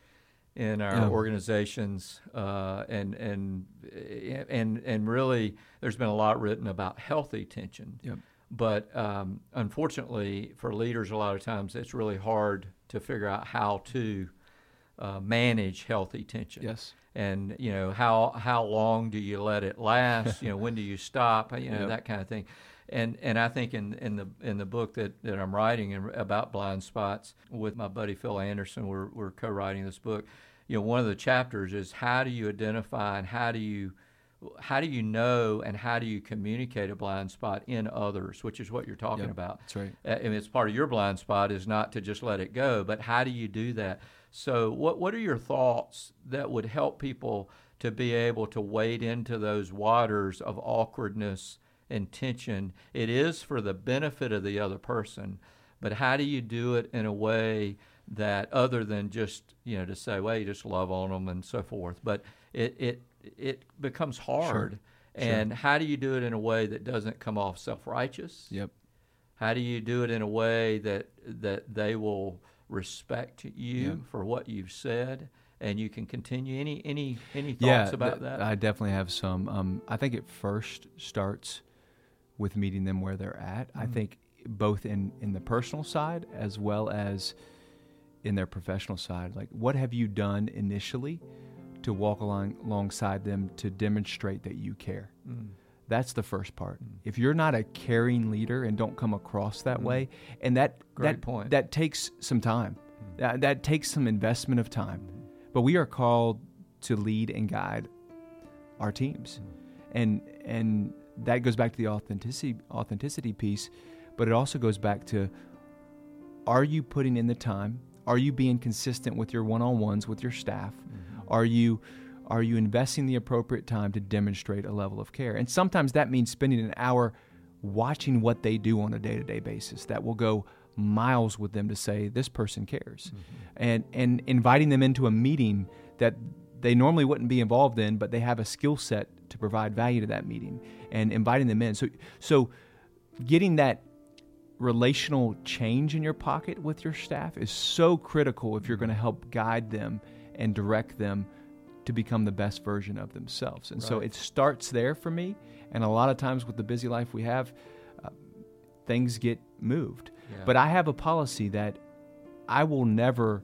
in our Yeah. organizations, uh, and and and and really, there's been a lot written about healthy tension. Yep. But um, unfortunately, for leaders, a lot of times it's really hard to figure out how to uh, manage healthy tension. Yes. And you know how how long do you let it last? You know, when do you stop? You know, Yep. that kind of thing. And and I think in, in the in the book that, that I'm writing in, about blind spots with my buddy Phil Anderson, we're we're co-writing this book. You know, one of the chapters is how do you identify and how do you how do you know and how do you communicate a blind spot in others, which is what you're talking Yep, about. that's right. Uh, and it's part of your blind spot is not to just let it go, but how do you do that? So what what are your thoughts that would help people to be able to wade into those waters of awkwardness and tension? It is for the benefit of the other person, but how do you do it in a way that other than just, you know, to say, well, you just love on them and so forth, but it, it, it becomes hard. Sure. And Sure. how do you do it in a way that doesn't come off self-righteous? Yep. How do you do it in a way that that they will respect you Yep. for what you've said, and you can continue? Any any any thoughts Yeah, about th- that? I definitely have some. Um, I think it first starts with meeting them where they're at. I Mhm. think both in, in the personal side as well as in their professional side. Like, what have you done initially to walk along alongside them to demonstrate that you care? Mm. That's the first part. Mm. If you're not a caring leader and don't come across that Mm. way, and that Great that point. that takes some time. Mm. That, that takes some investment of time. But we are called to lead and guide our teams. And and that goes back to the authenticity authenticity piece, but it also goes back to, are you putting in the time? Are you being consistent with your one-on-ones with your staff? Mhm. Are you are you investing the appropriate time to demonstrate a level of care? And sometimes that means spending an hour watching what they do on a day-to-day basis. That will go miles with them to say this person cares. Mm-hmm. And and inviting them into a meeting that they normally wouldn't be involved in, but they have a skill set to provide value to that meeting, and inviting them in. So so getting that relational change in your pocket with your staff is so critical if you're going to help guide them and direct them to become the best version of themselves. And so Right. it starts there for me. And a lot of times with the busy life we have, uh, things get moved. Yeah. But I have a policy that I will never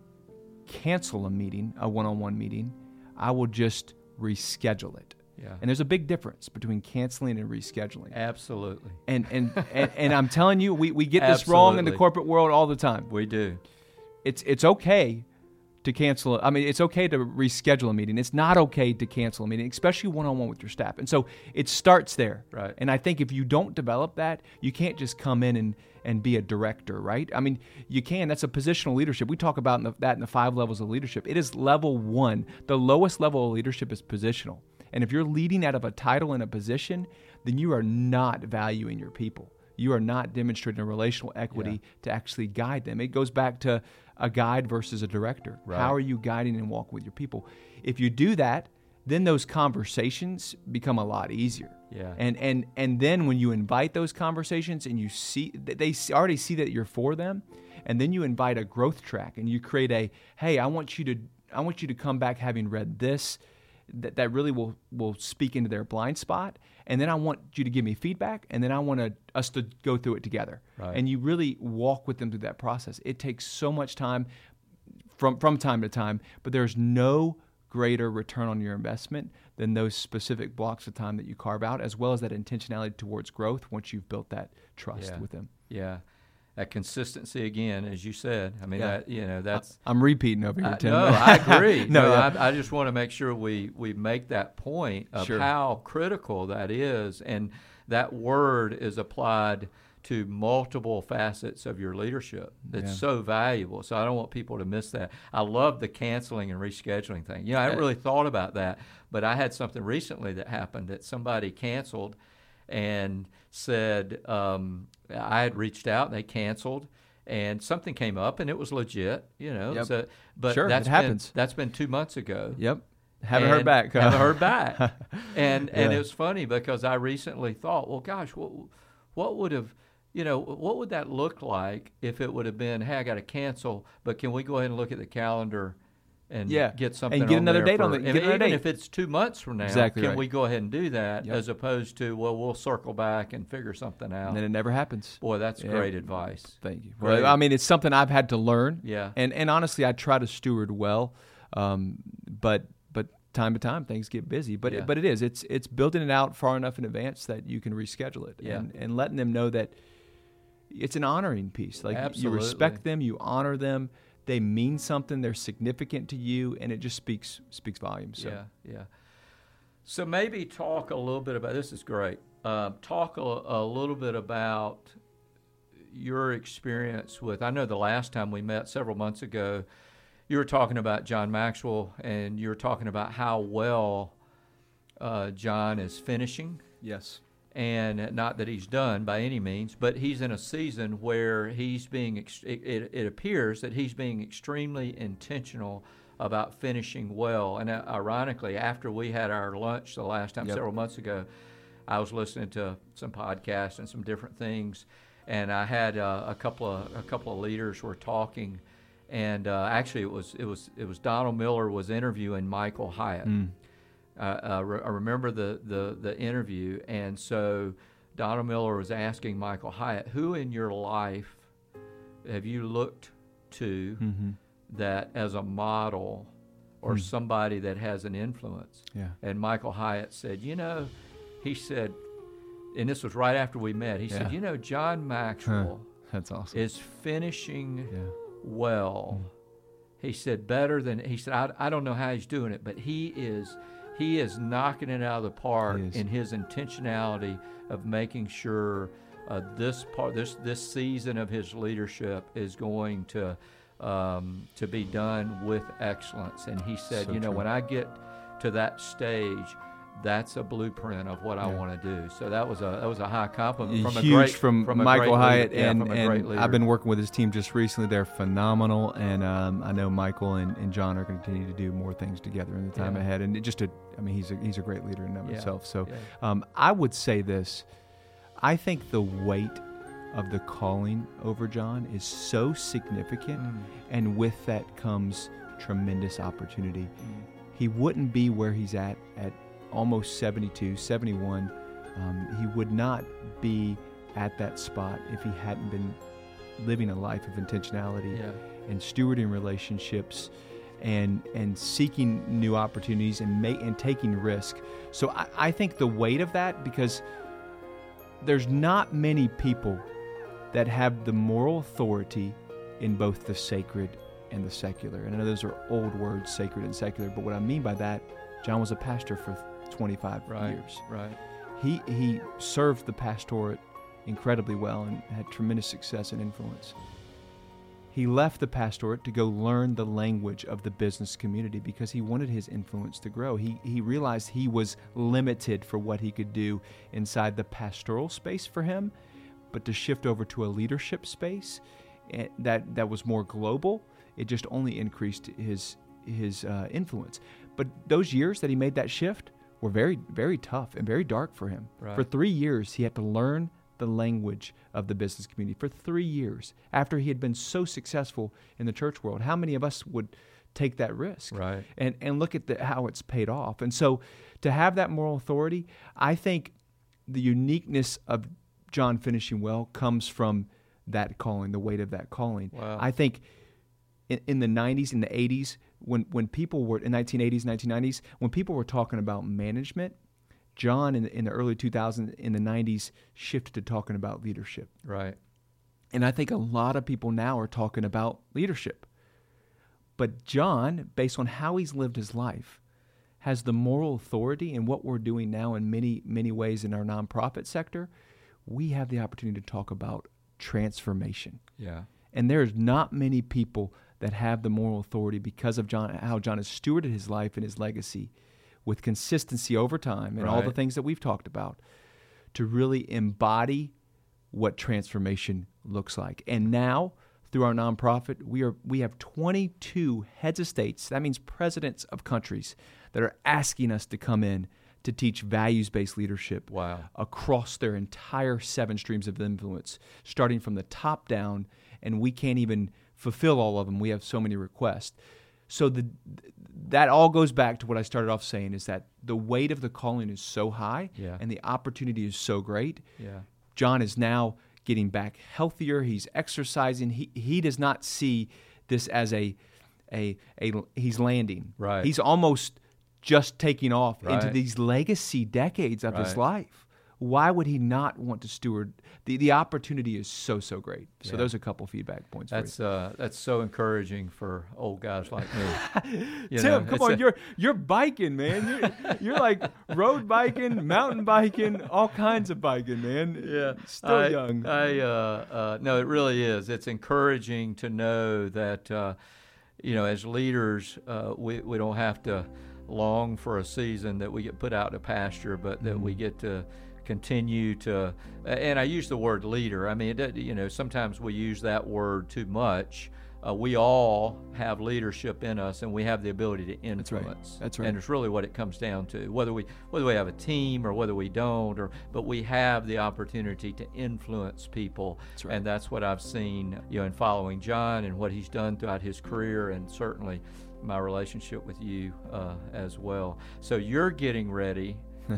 cancel a meeting, a one-on-one meeting. I will just reschedule it. Yeah. And there's a big difference between canceling and rescheduling. Absolutely. And and, and, and I'm telling you, we, we get this wrong in the Absolutely. corporate world all the time. We do. It's it's okay to cancel. I mean, it's okay to reschedule a meeting. It's not okay to cancel a meeting, especially one-on-one with your staff. And so it starts there. Right. And I think if you don't develop that, you can't just come in and, and be a director, right? I mean, you can. That's a positional leadership. We talk about in the, that in the five levels of leadership. It is level one. The lowest level of leadership is positional. And if you're leading out of a title and a position, then you are not valuing your people. You are not demonstrating a relational equity yeah. to actually guide them. It goes back to a guide versus a director. Right. How are you guiding and walking with your people? If you do that, then those conversations become a lot easier. Yeah. And and and then when you invite those conversations and you see they already see that you're for them, and then you invite a growth track and you create a, hey, I want you to I want you to come back having read this. That, that really will, will speak into their blind spot. And then I want you to give me feedback, and then I want to, us to go through it together. Right. And you really walk with them through that process. It takes so much time from, from time to time, but there's no greater return on your investment than those specific blocks of time that you carve out, as well as that intentionality towards growth once you've built that trust yeah. with them. Yeah. That consistency again, as you said. I mean, yeah. that, you know, that's. I'm repeating over here, I, Tim. no, I agree. no, no yeah. I, I just want to make sure we, we make that point of sure. how critical that is, and that word is applied to multiple facets of your leadership. It's yeah. so valuable. So I don't want people to miss that. I love the canceling and rescheduling thing. You know, I hadn't really thought about that, but I had something recently that happened that somebody canceled and said um, I had reached out and they canceled. And something came up, and it was legit, you know. Yep. So, but sure, that's it happens. Been, that's been two months ago. Yep. Haven't and heard back. Huh? Haven't heard back. and yeah. and it was funny because I recently thought, well, gosh, what what would have, you know, what would that look like if it would have been, hey, I got to cancel, but can we go ahead and look at the calendar and yeah. get something and get on another there date for, on the and get another even date. if it's two months from now, exactly can right. we go ahead and do that yep. as opposed to, well, we'll circle back and figure something out. And then it never happens. Boy, that's yeah. great advice. Thank you. Great. Well, I mean, it's something I've had to learn. Yeah. And and honestly, I try to steward well, um, but but time to time things get busy. But Yeah. it, but it is it's it's building it out far enough in advance that you can reschedule it. Yeah. And and letting them know that it's an honoring piece. Like Absolutely. you respect them, you honor them. They mean something. They're significant to you, and it just speaks speaks volumes. So. Yeah, yeah. So maybe talk a little bit about, this is great, uh, talk a, a little bit about your experience with, I know the last time we met several months ago, you were talking about John Maxwell, and you were talking about how well uh, John is finishing. Yes. And not that he's done by any means, but he's in a season where he's being, ex- it, it, it appears that he's being extremely intentional about finishing well. And uh, ironically, after we had our lunch the last time, yep. several months ago, I was listening to some podcasts and some different things, and I had uh, a couple of a couple of leaders were talking, and uh, actually it was it was it was Donald Miller was interviewing Michael Hyatt. Mm. Uh, uh, re- I remember the, the, the interview, and so Donald Miller was asking Michael Hyatt, who in your life have you looked to mm-hmm. that as a model or mm. somebody that has an influence? Yeah. And Michael Hyatt said, you know, he said, and this was right after we met, he yeah. said, you know, John Maxwell huh. That's awesome. is finishing yeah. well. Mm. He said, better than, he said, I, I don't know how he's doing it, but he is... He is knocking it out of the park in his intentionality of making sure uh, this part, this this season of his leadership is going to um, to be done with excellence. And he said, so you know, true. when I get to that stage, that's a blueprint of what yeah. I want to do. So that was a that was a high compliment from Huge a great from, from a Michael great Hyatt, leader. and, yeah, from a great and leader. I've been working with his team just recently. They're phenomenal, and um, I know Michael and, and John are going to continue to do more things together in the time yeah. ahead. And it just a, I mean, he's a he's a great leader in and of yeah. himself. So yeah. um, I would say this: I think the weight of the calling over John is so significant, Mm. and with that comes tremendous opportunity. Mm. He wouldn't be where he's at at almost seventy-two, seventy-one. Um, he would not be at that spot if he hadn't been living a life of intentionality Yeah. and stewarding relationships and and seeking new opportunities and ma- and taking risk. So I, I think the weight of that, because there's not many people that have the moral authority in both the sacred and the secular. And I know those are old words, sacred and secular, but what I mean by that, John was a pastor for twenty-five Right. years. Right. He he served the pastorate incredibly well and had tremendous success and influence. He left the pastorate to go learn the language of the business community because he wanted his influence to grow. He he realized he was limited for what he could do inside the pastoral space for him, but to shift over to a leadership space that that was more global, it just only increased his his uh, influence. But those years that he made that shift were very, very tough and very dark for him. Right. For three years, he had to learn the language of the business community. For three years, after he had been so successful in the church world, how many of us would take that risk? Right. And and look at the, how it's paid off. And so to have that moral authority, I think the uniqueness of John finishing well comes from that calling, the weight of that calling. Wow. I think in, in the nineties, in the eighties, when, when people were, in nineteen eighties, nineteen nineties, when people were talking about management, John in the, in the early two thousands, in the nineties, shifted to talking about leadership. Right. And I think a lot of people now are talking about leadership. But John, based on how he's lived his life, has the moral authority in what we're doing now in many, many ways in our nonprofit sector. We have the opportunity to talk about transformation. Yeah. And there's not many people that have the moral authority because of John, how John has stewarded his life and his legacy with consistency over time and all the Right. things that we've talked about to really embody what transformation looks like. And now, through our nonprofit, we are we have twenty-two heads of states, that means presidents of countries, that are asking us to come in to teach values-based leadership Wow. across their entire seven streams of influence, starting from the top down, and we can't even fulfill all of them. We have so many requests. So the that all goes back to what I started off saying, is that the weight of the calling is so high Yeah. and the opportunity is so great. Yeah. John is now getting back healthier. He's exercising. He he does not see this as a a a he's landing. Right. He's almost just taking off into Right. these legacy decades of his Right. life. Why would he not want to steward? The the opportunity is so, so great. So Yeah. those are a couple feedback points That's for you. uh, that's so encouraging for old guys like me. You Tim, know, come it's on, a- you're you're biking, man. You're, you're like road biking, mountain biking, all kinds of biking, man. Yeah, Still I, young. I uh, uh, no, it really is. It's encouraging to know that uh, you know, as leaders, uh, we we don't have to long for a season that we get put out to pasture, but that we get to continue to. And I use the word leader. I mean, it, you know, sometimes we use that word too much. Uh, we all have leadership in us, and we have the ability to That's right. influence. That's right. And it's really what it comes down to, whether we whether we have a team or whether we don't, or but we have the opportunity to influence people. That's right. And that's what I've seen, you know, in following John and what he's done throughout his career, and certainly my relationship with you uh, as well. So you're getting ready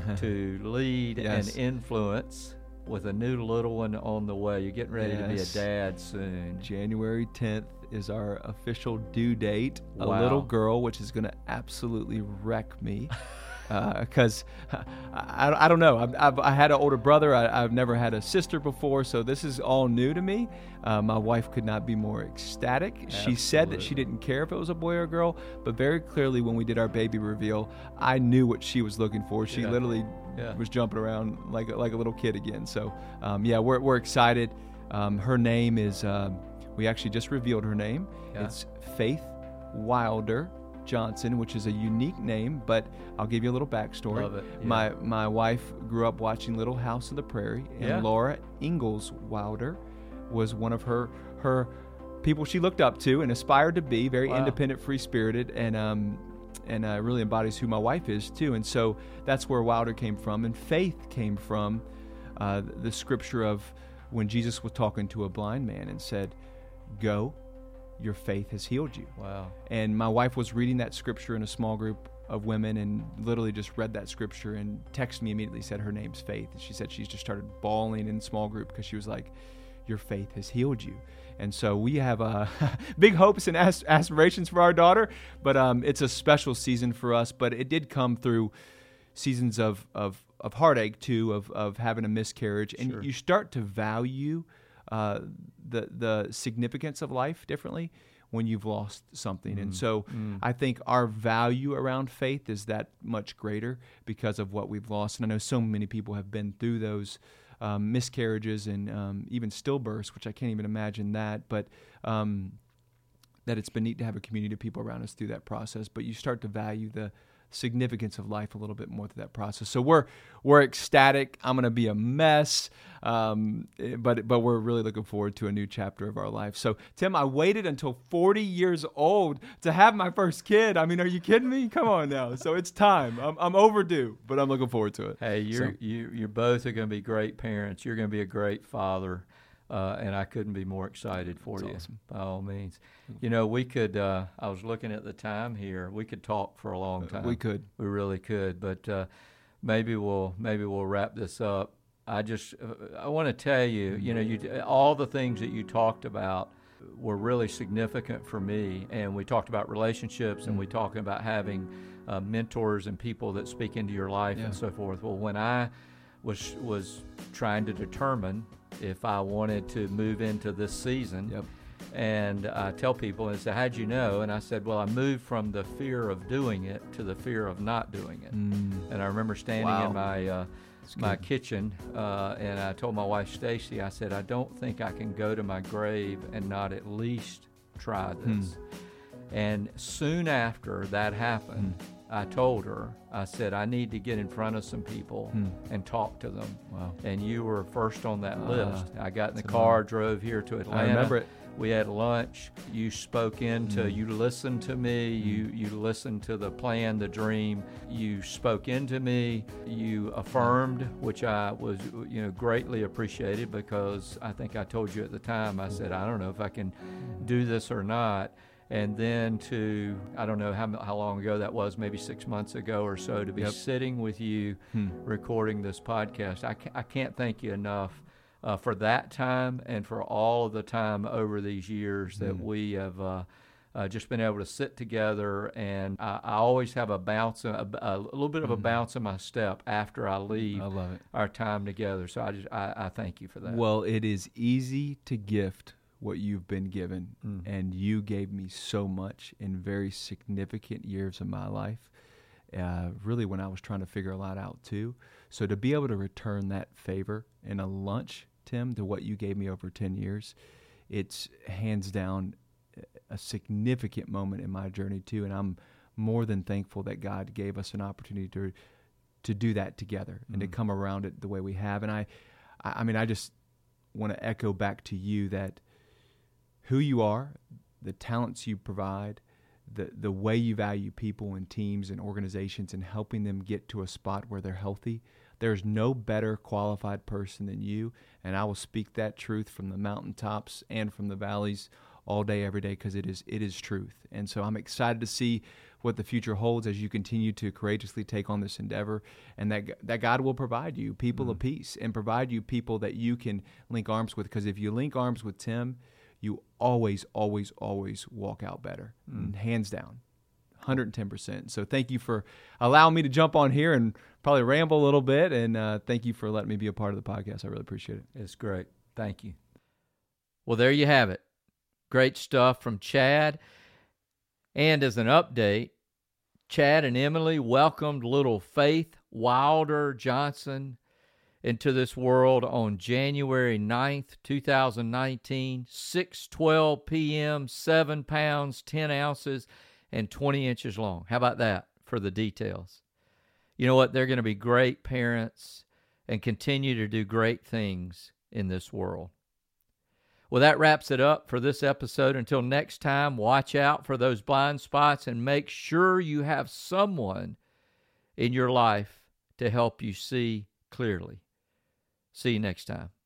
to lead Yes. and influence with a new little one on the way. You're getting ready to be a Yes. dad soon. January tenth is our official due date. A Wow. little girl, which is going to absolutely wreck me. Because uh, I, I, I don't know. I've, I've, I had an older brother. I, I've never had a sister before, so this is all new to me. Uh, my wife could not be more ecstatic. She said that she didn't care if it was a boy or a girl, but very clearly when we did our baby reveal, I knew what she was looking for. She Yeah. literally Yeah. was jumping around like a, like a little kid again. So um, yeah, we're we're excited. Um, her name is. Um, we actually just revealed her name. Yeah. It's Faith Wilder Johnson, which is a unique name, but I'll give you a little backstory. Love it, yeah. My my wife grew up watching Little House on the Prairie, and Yeah. Laura Ingalls Wilder was one of her her people she looked up to and aspired to be. Very Wow. independent, free spirited, and um and uh, really embodies who my wife is too. And so that's where Wilder came from, and Faith came from uh, the scripture of when Jesus was talking to a blind man and said, "Go, your faith has healed you." Wow. And my wife was reading that scripture in a small group of women and literally just read that scripture and texted me immediately, said her name's Faith. And she said she's just started bawling in small group because she was like, your faith has healed you. And so we have uh, big hopes and as- aspirations for our daughter, but um, it's a special season for us. But it did come through seasons of, of, of heartache too, of, of having a miscarriage. And Sure. you start to value uh, the, the significance of life differently when you've lost something. And so I think our value around faith is that much greater because of what we've lost. And I know so many people have been through those um, miscarriages and um, even stillbirths, which I can't even imagine that. But um, that it's been neat to have a community of people around us through that process, but you start to value the significance of life a little bit more through that process. So we're we're ecstatic. I'm going to be a mess, um, but but we're really looking forward to a new chapter of our life. So Tim, I waited until forty years old to have my first kid. I mean, are you kidding me? Come on now. So it's time. I'm, I'm overdue, but I'm looking forward to it. Hey, you're so. you you're both are going to be great parents. You're going to be a great father. Uh, and I couldn't be more excited for That's you, awesome. by all means. You know, we could, uh, I was looking at the time here, we could talk for a long time. Uh, we could. We really could, but uh, maybe we'll maybe we'll wrap this up. I just, uh, I want to tell you, you know, you all the things that you talked about were really significant for me. And we talked about relationships, and we talked about having uh, mentors and people that speak into your life yeah. and so forth. Well, when I was was trying to determine if I wanted to move into this season. Yep. And I tell people, and they say, how'd you know? And I said, well, I moved from the fear of doing it to the fear of not doing it. Mm. And I remember standing Wow. in my uh, my kitchen, uh, and I told my wife, Stacy, I said, I don't think I can go to my grave and not at least try this. Mm. And soon after that happened, mm. I told her, I said, I need to get in front of some people mm. and talk to them. Wow. And you were first on that uh, list. I got in the car, amazing. drove here to Atlanta. I remember it. We had lunch. You spoke into, mm. you listened to me. Mm. You you listened to the plan, the dream. You spoke into me. You affirmed, which I was, you know, greatly appreciated, because I think I told you at the time, I said, I don't know if I can do this or not. And then to, I don't know how how long ago that was, maybe six months ago or so, to be yep. sitting with you hmm. recording this podcast. I can't, I can't thank you enough uh, for that time and for all of the time over these years that hmm. we have uh, uh, just been able to sit together. And I, I always have a bounce, a, a little bit of a hmm. bounce in my step after I leave I love it. our time together. So I just, I, I thank you for that. Well, it is easy to gift what you've been given, mm. and you gave me so much in very significant years of my life, uh, really when I was trying to figure a lot out too. So to be able to return that favor in a lunch, Tim, to what you gave me over ten years, it's hands down a significant moment in my journey too, and I'm more than thankful that God gave us an opportunity to to do that together and mm. to come around it the way we have. And I, I mean, I just want to echo back to you that who you are, the talents you provide, the the way you value people and teams and organizations and helping them get to a spot where they're healthy. There's no better qualified person than you, and I will speak that truth from the mountaintops and from the valleys all day, every day, because it is it is truth. And so I'm excited to see what the future holds as you continue to courageously take on this endeavor, and that that God will provide you people mm-hmm. of peace and provide you people that you can link arms with, because if you link arms with Tim, you always, always, always walk out better, mm. hands down, one hundred ten percent. So thank you for allowing me to jump on here and probably ramble a little bit, and uh, thank you for letting me be a part of the podcast. I really appreciate it. It's great. Thank you. Well, there you have it. Great stuff from Chad. And as an update, Chad and Emily welcomed little Faith Wilder Johnson into this world on January ninth, twenty nineteen, six twelve p.m., seven pounds, ten ounces, and twenty inches long. How about that for the details? You know what? They're going to be great parents and continue to do great things in this world. Well, that wraps it up for this episode. Until next time, watch out for those blind spots and make sure you have someone in your life to help you see clearly. See you next time.